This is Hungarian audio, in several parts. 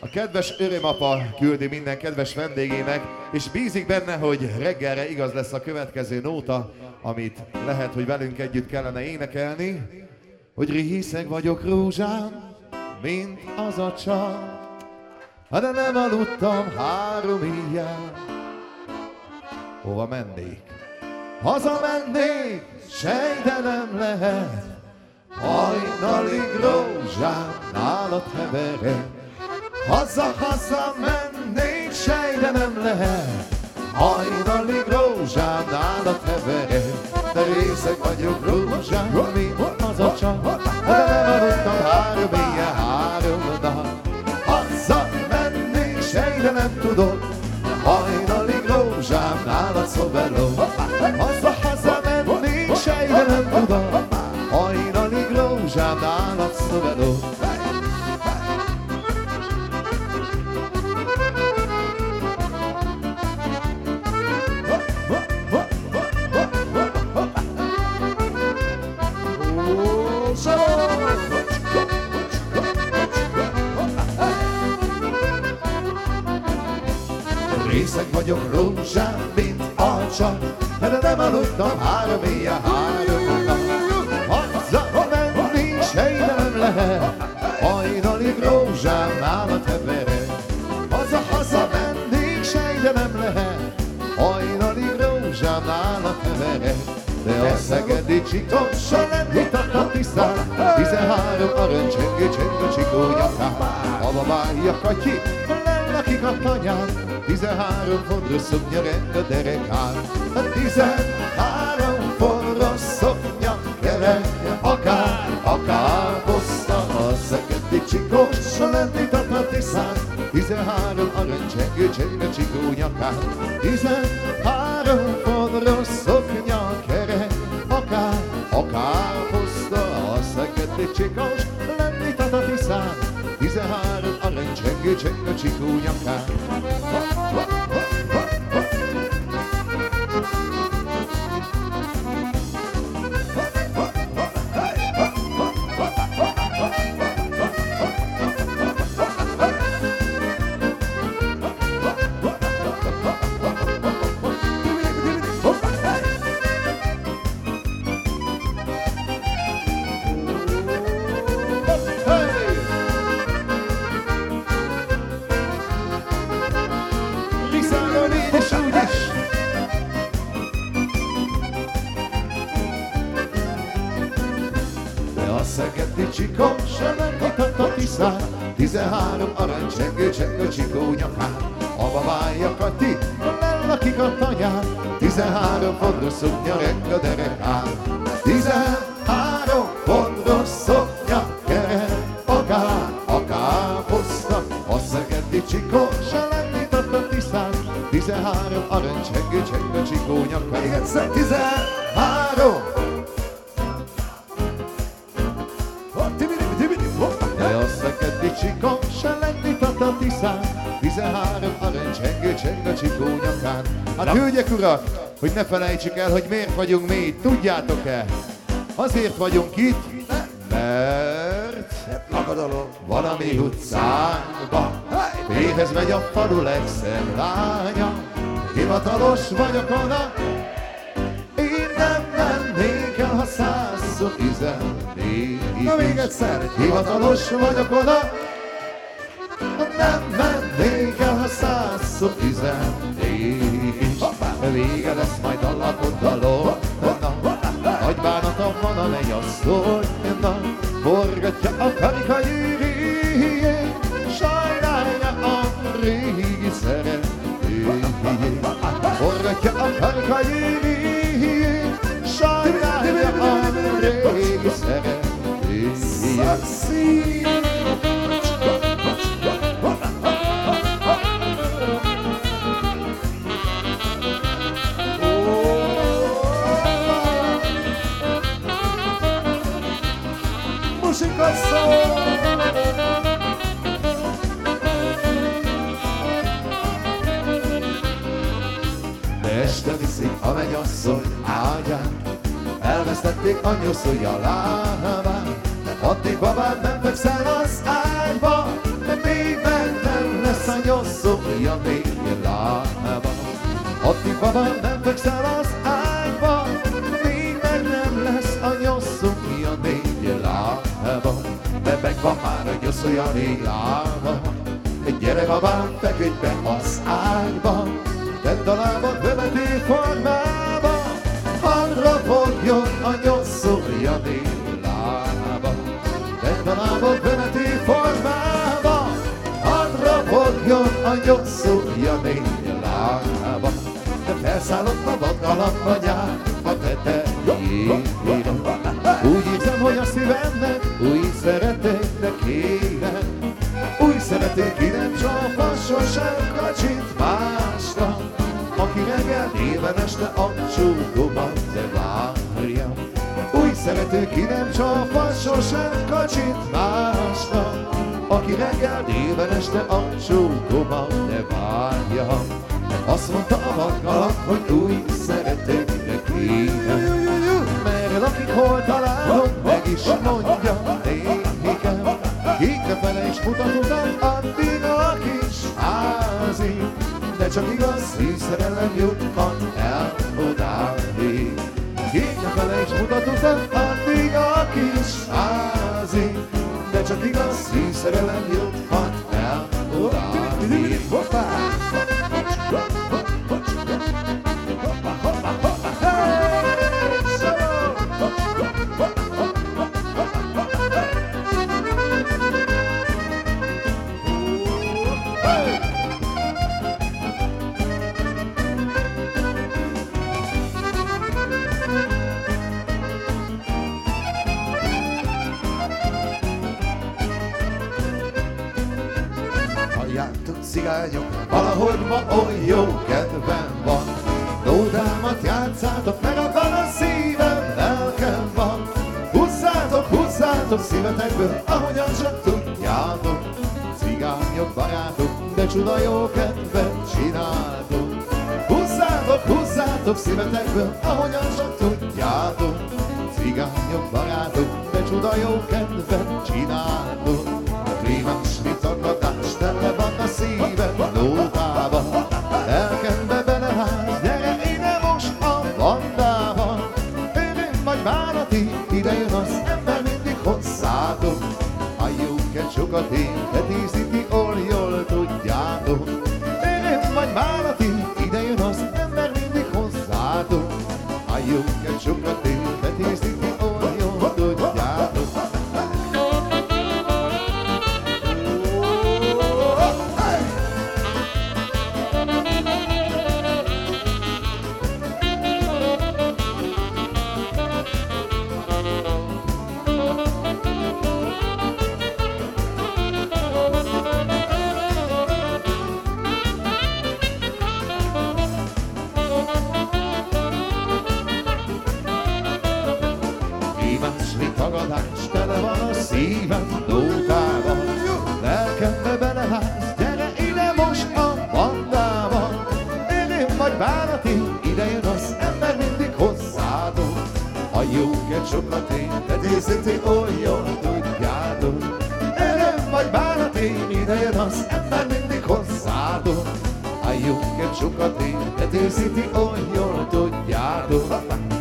A kedves örömapa küldi minden kedves vendégének, és bízik benne, hogy reggelre igaz lesz a következő nóta, amit lehet, hogy velünk együtt kellene énekelni. Hogy részeg vagyok rózsám, mint az a csal, de nem aludtam 3 éjjel. Hova mennék? Hazamennék, sejtelem lehet, hajnalig rózsám nálad heverek. Haza mennék, sejtelem lehet, hajnalig rózsám nálad heverek. De részeg vagyok rózsám, mint az a csal, de nem aludtam 3 éjjel, 3 nap. Haza mennék, sejtelem tudok, hajnalig rózsám nálad szoveló. Haza mennék, sejtelem tudom, hajnalig rózsám nálad szoveló. Részeg vagyok rózsám, mint a csal, de nem aludtam 3 éjjel, 3 nap. Haza menni sejtelem lehet, hajnalig rózsám nálad heverek. Haza menni sejtelem lehet, hajnalig rózsám nálad heverek. De a szegedi csikossa nem hitat a tisztán, 13 aranycsengő csengő csikó nyakán. A babája Katyi, lakik a tanyán, 13 forró szoknya rend a derekán. 13 forró szoknya kerek, akár hozta a szegedi csikós, lendítat a tisztán, 13 aranycsengő csengő csikó nyakán. 13 forró szoknya kerek, akár hozta a szegedi csikós, lendítat a tisztán, 13 aranycsengő csengő csikó nyakán. Szegedi csikós, lendított a tisztán, 13 aranycsengő csengő csikó nyakán. A babája Kati, lakik a tanyán, 13 forró szoknya reng a derekán. 13 forró szoknya kerek, akár hozta a szegedi csikós, lendított a tisztán, 13 aranycsengő csengő csikó nyakán. Még egyszer 13. Csikósa lendított a tisztán, 13 aranycsengő csengő csikó nyakán. Hát hölgyek, urak, hogy ne felejtsük el, hogy miért vagyunk mi itt, tudjátok-e? Azért vagyunk itt, mert van a mi utcánkban, Féhez megy a falu legszebb lánya. Hivatalos vagyok oda, én nem mennék el, ha 100-szor üzennék. Na még egyszer, hivatalos vagyok oda, nem mennék el, ha 100-szor üzennék. Vége lesz majd a lakodalom, nagy bánatom van, a mennyasszonynak, forgatja a karika gyűrűjét, sajnálja a régi szeretőjét. Forgatja a karika gyűrűjét, sajnálja a régi szeretőjét. De este viszik a mennyasszony ágyán, elvesztették anyószúja lábán. Addig babád nem fekszel az ágyba, de még benne nyoszogja négy lába. Addig baba nem fekszel az ágyba, míg meg nem lesz a nyoszogja négy lába. De megvan már a nyoszogja négy lába. Gyere babám, feküdj be az ágyba, tedd a lábad bevető formába, arra fogjon a nyoszogja négy lába. Tedd a lábad bevető formába, arra fogjon a nyoszogja négy lába. De felszállott a vadgalamb a nyár a tetejére. Úgy érzem, hogy a szívemnek új szeretetnek kérem. Új szerető ki nem csapva, sosem kacsint másra, aki reggel éven este a csókomat várja. Új szerető ki nem csapva, sosem kacsint másra, aki reggel éven este a csókomat várja. Azt mondta a vadgalamb, hogy új szeretőre kérem, mert lakik hol találom, meg is mondja nékem. Kikre fele is mutat utat, addig a kis házig, de csak igaz szívszerelem juthat el odáig. Kikre fele is mutat utat, addig a kis házig, de csak igaz szívszerelem juthat el odáig. Cigányok, valahogy ma oly jó kedvem van. Nódámat játszátok, megakad a szívem, lelkem van. Húzzátok, húzzátok szívetekből, ahogyan csak tudjátok. Cigányok, barátok, de csuda jó kedvet csináltok. Húzzátok, húzzátok szívetekből, ahogyan csak tudjátok. Cigányok, barátok, de csuda jó kedvet csináltok. Klímás vitagadás, tele van a szívem nótába. Lelkembe beleház, gyere ide most a bandába. Öröm vagy bánati, ide jön az ember mindig hozzátok. Halljuk-e sokat én, de tízíti, jól tudjátok. Öröm vagy bánati, ide jön az ember mindig hozzátok. Halljuk-e sokat én, de tízíti, jól tudjátok. Tele van a szívem nótában, lelkembe beleház, gyere ide most a bandába. Öröm vagy bánati, ide jön az ember mindig hozzátok. A jóket sokat én, de díszíti, oly jól tudjátok. Öröm vagy bánati, ide jön az ember mindig hozzátok. A jóket sokat én, de díszíti, oly jól tudjátok.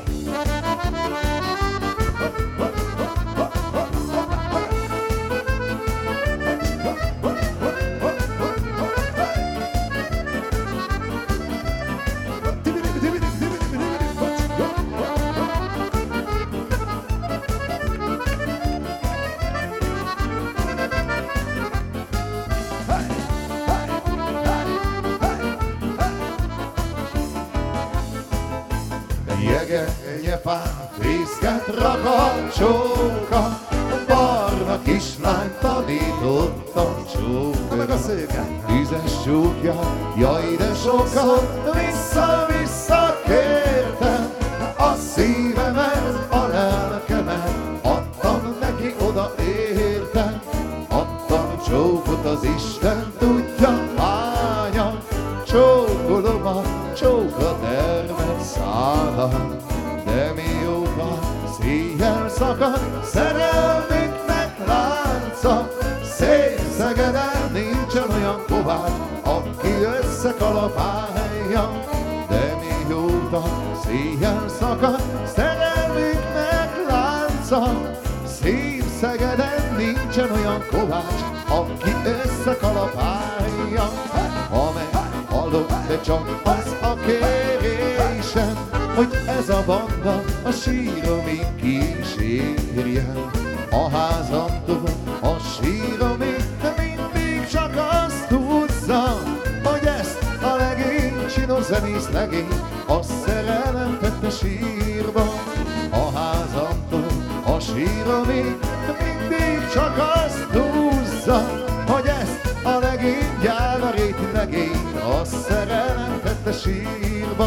Jegenyefán fészket rak a csóka, barna kislány tanítottam csóka. Meg a szőke tüzes csókja, jaj de sokat vissza-vissza kértem. A szívemet, a lelkemet adtam neki, oda értem. Adtam csókot az Isten tudja hányan, csókolom a csóka termet szállal. De mióta széjjel szakad szerelmünknek lánca, Szép-Szegeden nincsen olyan olyan kovács, aki összekalapálja. De mióta széjjel szakad szerelmünknek lánca, Szép-Szegeden nincsen olyan kovács, aki összekalapálja. Ha meghalok, de csak az a kérésem, hogy ez a banda a síromig kísérjen. A házamtól a síromig mindig csak azt húzza, hogy ezt a legény, csinos zenész legény, a szerelem tette sírba. A házamtól a síromig mindig csak azt húzza, hogy ezt a legény, gyávaréti legény, a szerelem tette sírba.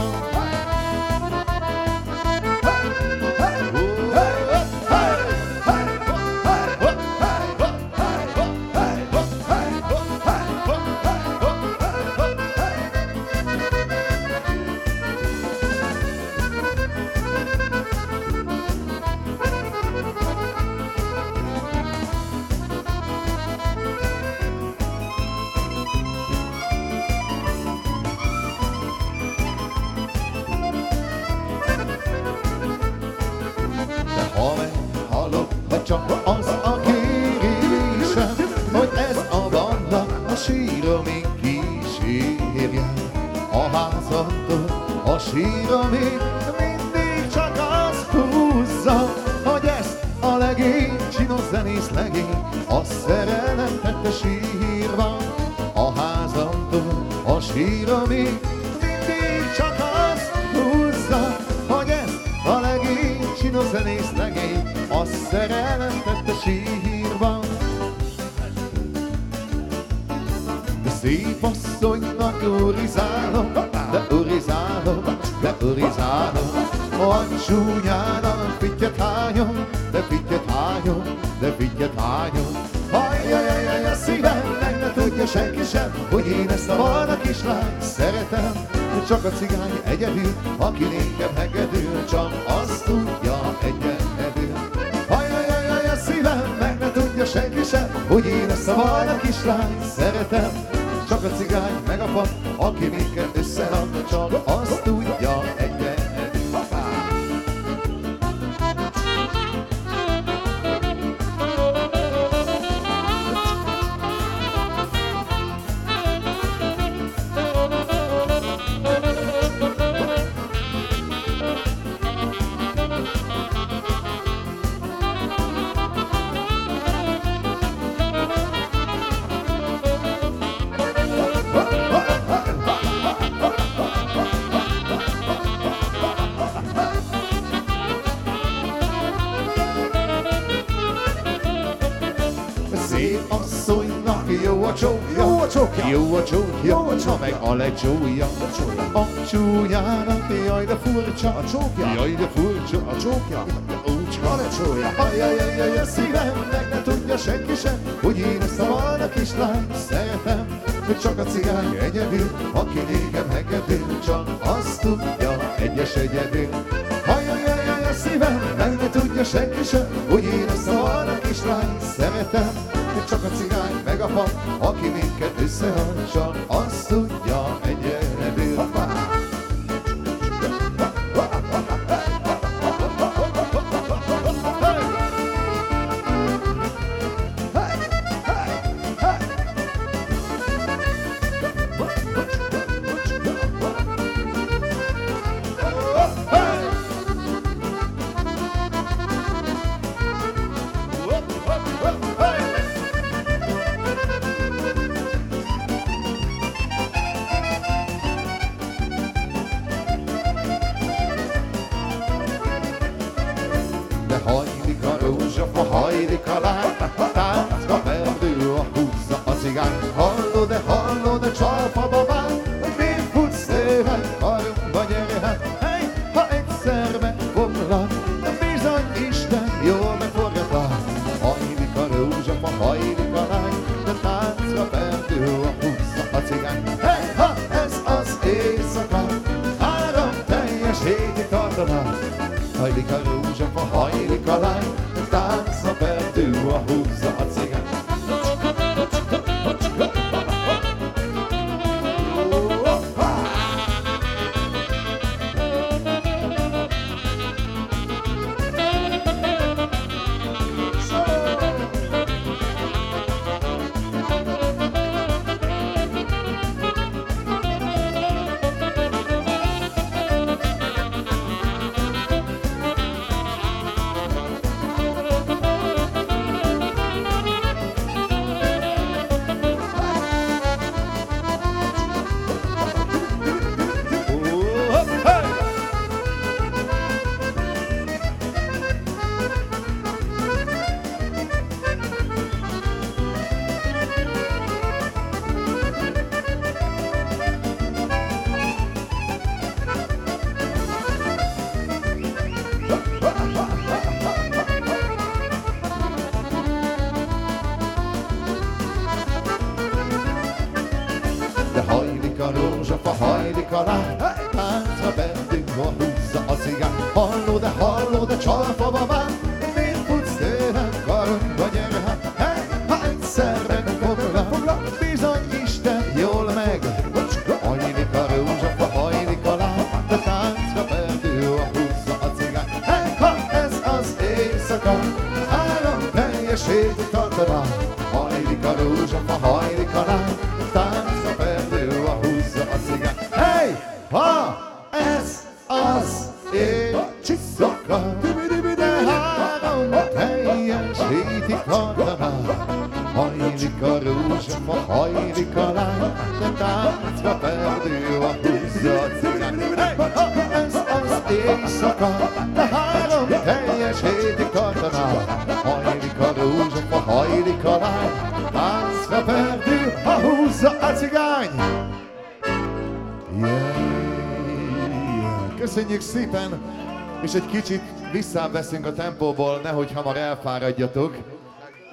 Csak az a kérésem, hogy ez a banda a síromig kísérjen. A házamtól a síromig mindig csak az húzza, hogy ezt a legény, csinos zenész legény, a szerelem tette sírba. A házamtól a síromig mindig csak az húzza, hogy ezt a legény, csinos zenész legény, a szerelem tette sírba. De szép asszonynak urizálom, de urizálom, de urizálom. A csúnyának fittyet hányom, de fittyet hányom, de fittyet hányom. Ajjajajaj, a szívem meg ne tudja senki sem, hogy én ezt a barna kislányt szeretem. Csak a cigány egyedül, aki nékem hegedül, csak azt tudja egyedül. Ajjajajaj, a szívem meg ne tudja senki sem, hogy én ezt a barna kislányt szeretem. Csak a cigány meg a pap, aki minket összerak, csak azt tudja egyedül. Szép asszonynak jó a csókja, jó a csókja, jó a csókja, meg a lecsója. A csúnyának jaj de furcsa, a csókja, jaj de furcsa, a csókja, a lecsója. Ajjajajaj, a szívem meg ne tudja senki sem, hogy én ezt a barna kislányt szeretem. Hogy csak a cigány egyedül, aki nékem hegedül, csak azt tudja egyes egyedül. Ajjajajaj, a szívem meg ne tudja senki sem, hogy én ezt a barna kislányt szeretem. Csak a cigány meg a pap, aki minket összehal, csak azt tudja egyedül. Hajlik a rózsafa, hajlik a lány, táncba perdül a húzza a cigány. Hallod-e csalfa babám, hogy miért futsz szépen, karomba gyere hát. Hey, ha egyszer megfoglak, bizony Isten jól megforgatlak. Hajlik a rózsafa, hajlik a lány, de táncba perdül a húzza a cigány. Hey, ha ez az éjszaka, 3 teljes hétig tartanak. Hajlik a rózsafa, hajlik a lány, táncba perdül a húzza a cigány. a rózsafa, hajlik a lány, táncra bentünk, húzza a cigány. Hallod-e csalfa babám, miért futsz tőlem, karomba gyere hát, ha egyszerre foglak, bizony Isten jól meg. Hajlik a rózsafa, hajlik a lány, de táncra bentünk, húzza a cigány. Ha ez az éjszaka, három teljesét tartaná. Hajlik a rózsafa, hajlik a lány, táncra perdő, a húzza a cigány. Hey! Ha ez az éjszaka, de három teljes hétig tartaná. Hajlik a rózsafa, hajlik a lány, de táncra perdő, a húzza a cigány. Hey! Ha ez az éjszaka, de három teljes hétig tartaná. Hajlik a rózsafa, hajlik a lány, táncra perdül, ha húzza a cigány! Köszönjük szépen, és egy kicsit visszaveszünk a tempóból, nehogy hamar elfáradjatok.